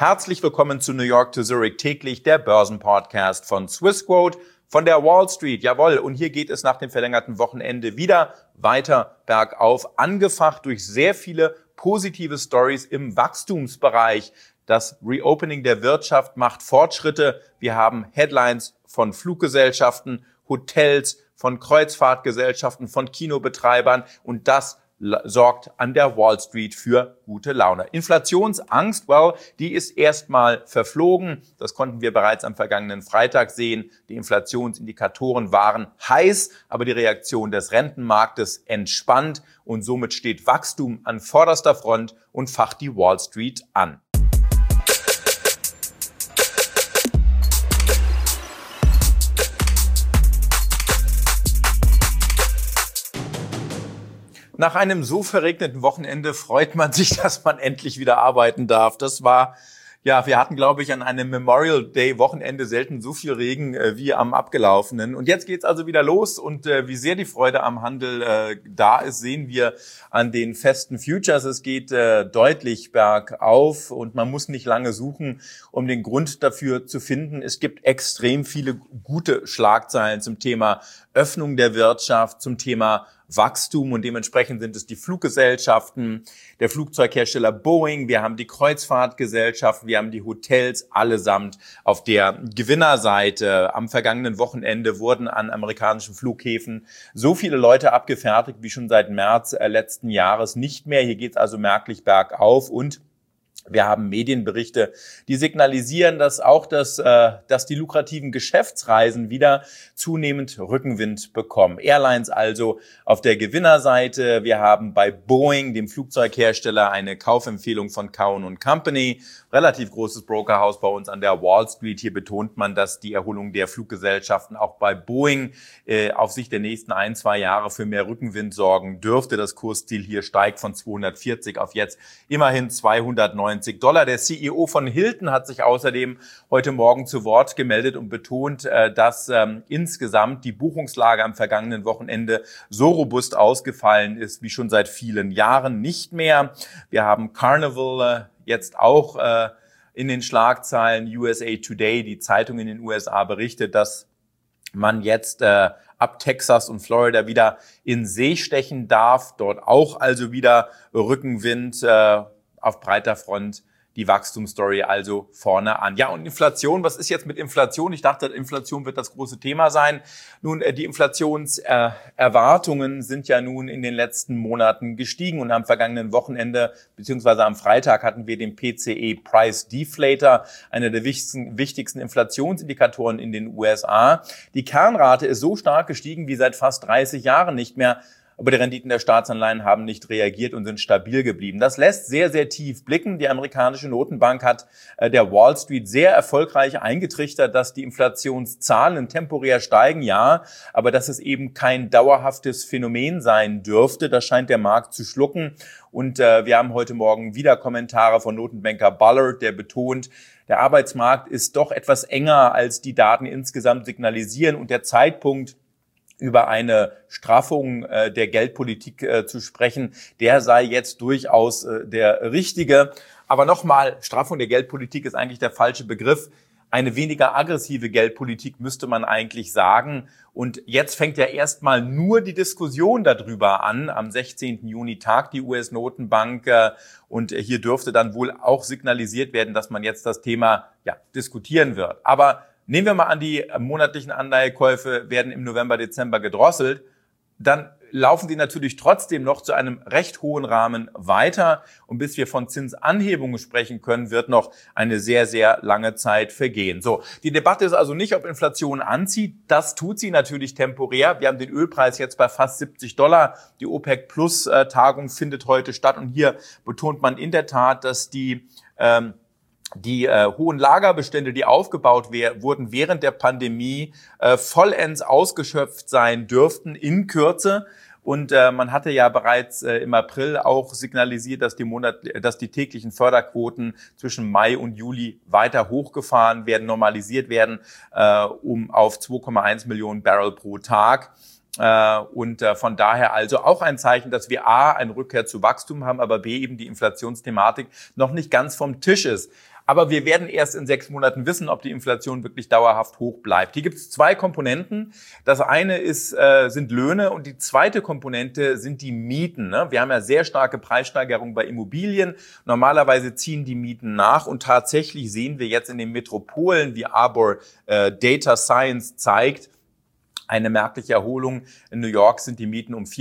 Herzlich willkommen zu New York to Zurich täglich, der Börsenpodcast von Swissquote, von der Wall Street. Jawohl, und hier geht es nach dem verlängerten Wochenende wieder weiter bergauf, angefacht durch sehr viele positive Stories im Wachstumsbereich. Das Reopening der Wirtschaft macht Fortschritte. Wir haben Headlines von Fluggesellschaften, Hotels, von Kreuzfahrtgesellschaften, von Kinobetreibern und das sorgt an der Wall Street für gute Laune. Inflationsangst, die ist erstmal verflogen. Das konnten wir bereits am vergangenen Freitag sehen. Die Inflationsindikatoren waren heiß, aber die Reaktion des Rentenmarktes entspannt und somit steht Wachstum an vorderster Front und facht die Wall Street an. Nach einem so verregneten Wochenende freut man sich, dass man endlich wieder arbeiten darf. Das war, wir hatten, glaube ich, an einem Memorial Day Wochenende selten so viel Regen wie am abgelaufenen. Und jetzt geht's also wieder los und wie sehr die Freude am Handel da ist, sehen wir an den festen Futures. Es geht deutlich bergauf und man muss nicht lange suchen, um den Grund dafür zu finden. Es gibt extrem viele gute Schlagzeilen zum Thema Öffnung der Wirtschaft, zum Thema Wachstum und dementsprechend sind es die Fluggesellschaften, der Flugzeughersteller Boeing, wir haben die Kreuzfahrtgesellschaften, wir haben die Hotels, allesamt auf der Gewinnerseite. Am vergangenen Wochenende wurden an amerikanischen Flughäfen so viele Leute abgefertigt wie schon seit März letzten Jahres nicht mehr. Hier geht es also merklich bergauf und wir haben Medienberichte, die signalisieren, dass die lukrativen Geschäftsreisen wieder zunehmend Rückenwind bekommen. Airlines also auf der Gewinnerseite. Wir haben bei Boeing, dem Flugzeughersteller, eine Kaufempfehlung von Cowen & Company. Relativ großes Brokerhaus bei uns an der Wall Street. Hier betont man, dass die Erholung der Fluggesellschaften auch bei Boeing auf Sicht der nächsten 1-2 Jahre für mehr Rückenwind sorgen dürfte. Das Kursziel hier steigt von 240 auf jetzt immerhin $290. Der CEO von Hilton hat sich außerdem heute Morgen zu Wort gemeldet und betont, dass insgesamt die Buchungslage am vergangenen Wochenende so robust ausgefallen ist wie schon seit vielen Jahren nicht mehr. Wir haben Carnival jetzt auch in den Schlagzeilen. USA Today, die Zeitung in den USA, berichtet, dass man jetzt ab Texas und Florida wieder in See stechen darf. Dort auch also wieder Rückenwind auf breiter Front, die Wachstumsstory also vorne an. Ja, und Inflation, was ist jetzt mit Inflation? Ich dachte, Inflation wird das große Thema sein. Nun, die Inflationserwartungen sind ja nun in den letzten Monaten gestiegen und am vergangenen Wochenende beziehungsweise am Freitag hatten wir den PCE Price Deflator, einer der wichtigsten Inflationsindikatoren in den USA. Die Kernrate ist so stark gestiegen wie seit fast 30 Jahren nicht mehr. Aber die Renditen der Staatsanleihen haben nicht reagiert und sind stabil geblieben. Das lässt sehr, sehr tief blicken. Die amerikanische Notenbank hat der Wall Street sehr erfolgreich eingetrichtert, dass die Inflationszahlen temporär steigen, ja, aber dass es eben kein dauerhaftes Phänomen sein dürfte. Das scheint der Markt zu schlucken. Und wir haben heute Morgen wieder Kommentare von Notenbanker Bullard, der betont, der Arbeitsmarkt ist doch etwas enger, als die Daten insgesamt signalisieren und der Zeitpunkt, über eine Straffung der Geldpolitik zu sprechen, der sei jetzt durchaus der richtige. Aber nochmal, Straffung der Geldpolitik ist eigentlich der falsche Begriff. Eine weniger aggressive Geldpolitik müsste man eigentlich sagen. Und jetzt fängt ja erstmal nur die Diskussion darüber an. Am 16. Juni tagt die US-Notenbank und hier dürfte dann wohl auch signalisiert werden, dass man jetzt das Thema diskutieren wird. Aber nehmen wir mal an, die monatlichen Anleihekäufe werden im November, Dezember gedrosselt. Dann laufen die natürlich trotzdem noch zu einem recht hohen Rahmen weiter. Und bis wir von Zinsanhebungen sprechen können, wird noch eine sehr, sehr lange Zeit vergehen. So, die Debatte ist also nicht, ob Inflation anzieht. Das tut sie natürlich temporär. Wir haben den Ölpreis jetzt bei fast $70. Die OPEC-Plus-Tagung findet heute statt. Und hier betont man in der Tat, dass die hohen Lagerbestände, die aufgebaut wurden während der Pandemie, vollends ausgeschöpft sein dürften in Kürze. Und man hatte ja bereits im April auch signalisiert, dass die täglichen Förderquoten zwischen Mai und Juli weiter hochgefahren werden, normalisiert werden, auf 2,1 Millionen Barrel pro Tag. Und von daher also auch ein Zeichen, dass wir A, eine Rückkehr zu Wachstum haben, aber B, eben die Inflationsthematik noch nicht ganz vom Tisch ist. Aber wir werden erst in 6 Monaten wissen, ob die Inflation wirklich dauerhaft hoch bleibt. Hier gibt es 2 Komponenten. Das eine sind Löhne und die zweite Komponente sind die Mieten. Ne? Wir haben ja sehr starke Preissteigerungen bei Immobilien. Normalerweise ziehen die Mieten nach und tatsächlich sehen wir jetzt in den Metropolen, wie Arbor Data Science zeigt, eine merkliche Erholung. In New York sind die Mieten um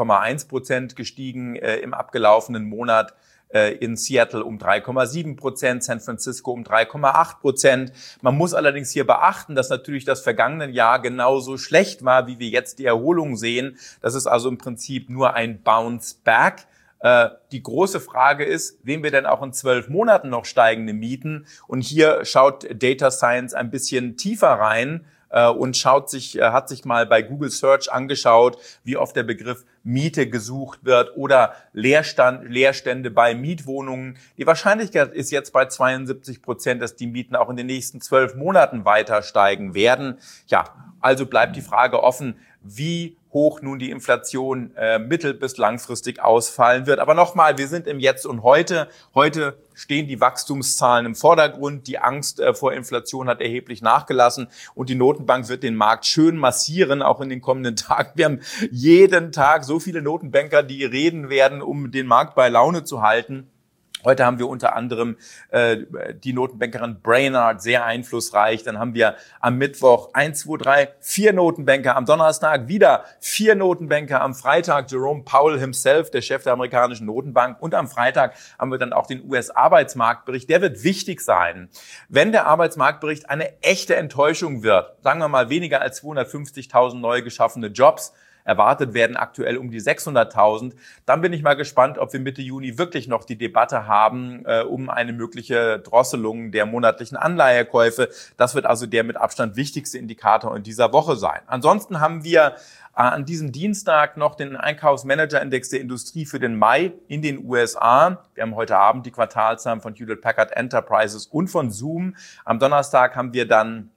4,1% gestiegen im abgelaufenen Monat. In Seattle um 3,7%, San Francisco um 3,8%. Man muss allerdings hier beachten, dass natürlich das vergangene Jahr genauso schlecht war, wie wir jetzt die Erholung sehen. Das ist also im Prinzip nur ein Bounce Back. Die große Frage ist, sehen wir denn auch in 12 Monaten noch steigende Mieten? Und hier schaut Data Science ein bisschen tiefer rein und hat sich mal bei Google Search angeschaut, wie oft der Begriff Miete gesucht wird oder Leerstände bei Mietwohnungen. Die Wahrscheinlichkeit ist jetzt bei 72%, dass die Mieten auch in den nächsten 12 Monaten weiter steigen werden. Ja, also bleibt die Frage offen, wie hoch nun die Inflation mittel- bis langfristig ausfallen wird. Aber nochmal, wir sind im Jetzt und Heute. Heute stehen die Wachstumszahlen im Vordergrund. Die Angst vor Inflation hat erheblich nachgelassen und die Notenbank wird den Markt schön massieren, auch in den kommenden Tagen. Wir haben jeden Tag so viele Notenbanker, die reden werden, um den Markt bei Laune zu halten. Heute haben wir unter anderem die Notenbankerin Brainard, sehr einflussreich. Dann haben wir am Mittwoch 4 Notenbanker, am Donnerstag wieder 4 Notenbanker, am Freitag Jerome Powell himself, der Chef der amerikanischen Notenbank. Und am Freitag haben wir dann auch den US-Arbeitsmarktbericht. Der wird wichtig sein. Wenn der Arbeitsmarktbericht eine echte Enttäuschung wird, sagen wir mal weniger als 250.000 neu geschaffene Jobs, erwartet werden aktuell um die 600.000. Dann bin ich mal gespannt, ob wir Mitte Juni wirklich noch die Debatte haben um eine mögliche Drosselung der monatlichen Anleihekäufe. Das wird also der mit Abstand wichtigste Indikator in dieser Woche sein. Ansonsten haben wir an diesem Dienstag noch den Einkaufsmanager-Index der Industrie für den Mai in den USA. Wir haben heute Abend die Quartalszahlen von Hewlett Packard Enterprises und von Zoom. Am Donnerstag haben wir dann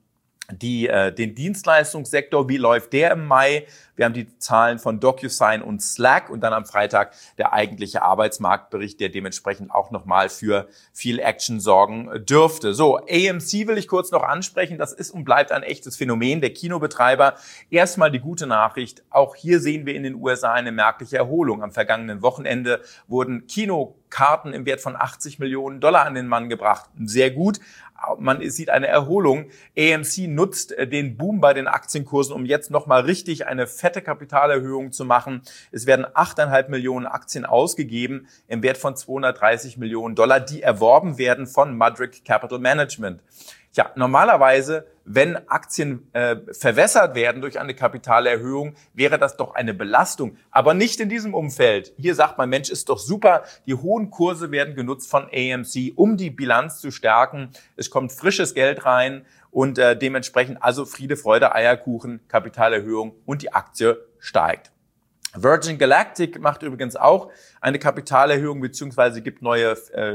den Dienstleistungssektor, wie läuft der im Mai? Wir haben die Zahlen von DocuSign und Slack und dann am Freitag der eigentliche Arbeitsmarktbericht, der dementsprechend auch nochmal für viel Action sorgen dürfte. So, AMC will ich kurz noch ansprechen. Das ist und bleibt ein echtes Phänomen, der Kinobetreiber. Erstmal die gute Nachricht. Auch hier sehen wir in den USA eine merkliche Erholung. Am vergangenen Wochenende wurden Kinokarten im Wert von $80 Millionen an den Mann gebracht. Sehr gut. Man sieht eine Erholung. AMC nutzt den Boom bei den Aktienkursen, um jetzt nochmal richtig eine fette Kapitalerhöhung zu machen. Es werden 8,5 Millionen Aktien ausgegeben im Wert von $230 Millionen, die erworben werden von Mudrick Capital Management. Ja, normalerweise, wenn Aktien verwässert werden durch eine Kapitalerhöhung, wäre das doch eine Belastung. Aber nicht in diesem Umfeld. Hier sagt man, Mensch, ist doch super. Die hohen Kurse werden genutzt von AMC, um die Bilanz zu stärken. Es kommt frisches Geld rein und dementsprechend also Friede, Freude, Eierkuchen, Kapitalerhöhung und die Aktie steigt. Virgin Galactic macht übrigens auch eine Kapitalerhöhung beziehungsweise gibt neue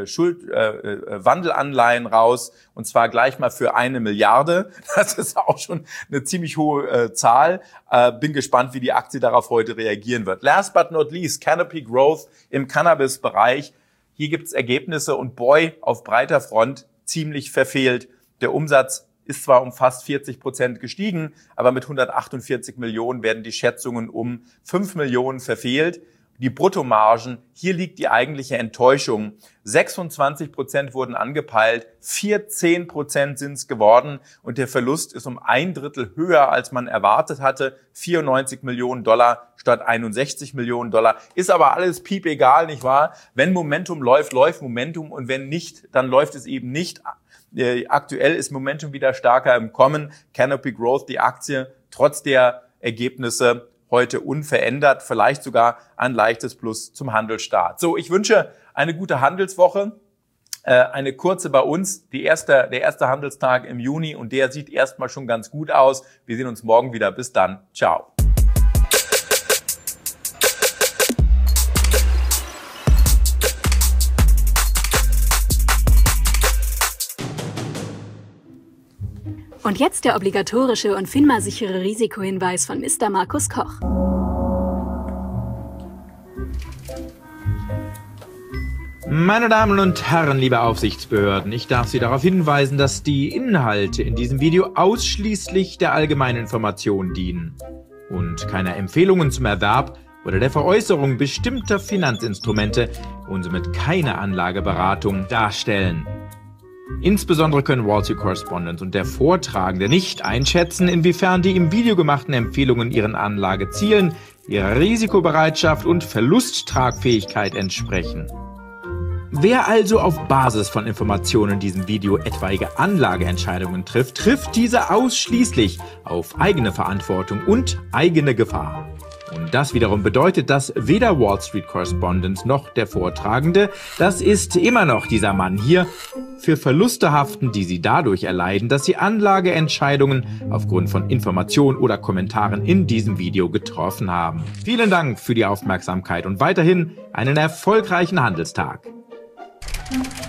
Wandelanleihen raus und zwar gleich mal für 1 Milliarde. Das ist auch schon eine ziemlich hohe Zahl. Bin gespannt, wie die Aktie darauf heute reagieren wird. Last but not least, Canopy Growth im Cannabis-Bereich. Hier gibt's Ergebnisse und boy, auf breiter Front ziemlich verfehlt. Der Umsatz ist zwar um fast 40% gestiegen, aber mit 148 Millionen werden die Schätzungen um 5 Millionen verfehlt. Die Bruttomargen, hier liegt die eigentliche Enttäuschung. 26% wurden angepeilt, 14% sind es geworden und der Verlust ist um 1/3 höher, als man erwartet hatte. $94 Millionen statt $61 Millionen. Ist aber alles piep egal, nicht wahr? Wenn Momentum läuft, läuft Momentum und wenn nicht, dann läuft es eben nicht. Aktuell ist Momentum wieder stärker im Kommen. Canopy Growth, die Aktie, trotz der Ergebnisse heute unverändert, vielleicht sogar ein leichtes Plus zum Handelsstart. So, ich wünsche eine gute Handelswoche, eine kurze bei uns, der erste Handelstag im Juni und der sieht erstmal schon ganz gut aus. Wir sehen uns morgen wieder. Bis dann. Ciao. Und jetzt der obligatorische und FINMA-sichere Risikohinweis von Mr. Markus Koch. Meine Damen und Herren, liebe Aufsichtsbehörden, ich darf Sie darauf hinweisen, dass die Inhalte in diesem Video ausschließlich der allgemeinen Information dienen und keine Empfehlungen zum Erwerb oder der Veräußerung bestimmter Finanzinstrumente und somit keine Anlageberatung darstellen. Insbesondere können Wall Street Correspondent und der Vortragende nicht einschätzen, inwiefern die im Video gemachten Empfehlungen ihren Anlagezielen, ihrer Risikobereitschaft und Verlusttragfähigkeit entsprechen. Wer also auf Basis von Informationen in diesem Video etwaige Anlageentscheidungen trifft, trifft diese ausschließlich auf eigene Verantwortung und eigene Gefahr. Und das wiederum bedeutet, dass weder Wall Street Correspondent noch der Vortragende, das ist immer noch dieser Mann hier, für Verluste haften, die sie dadurch erleiden, dass sie Anlageentscheidungen aufgrund von Informationen oder Kommentaren in diesem Video getroffen haben. Vielen Dank für die Aufmerksamkeit und weiterhin einen erfolgreichen Handelstag.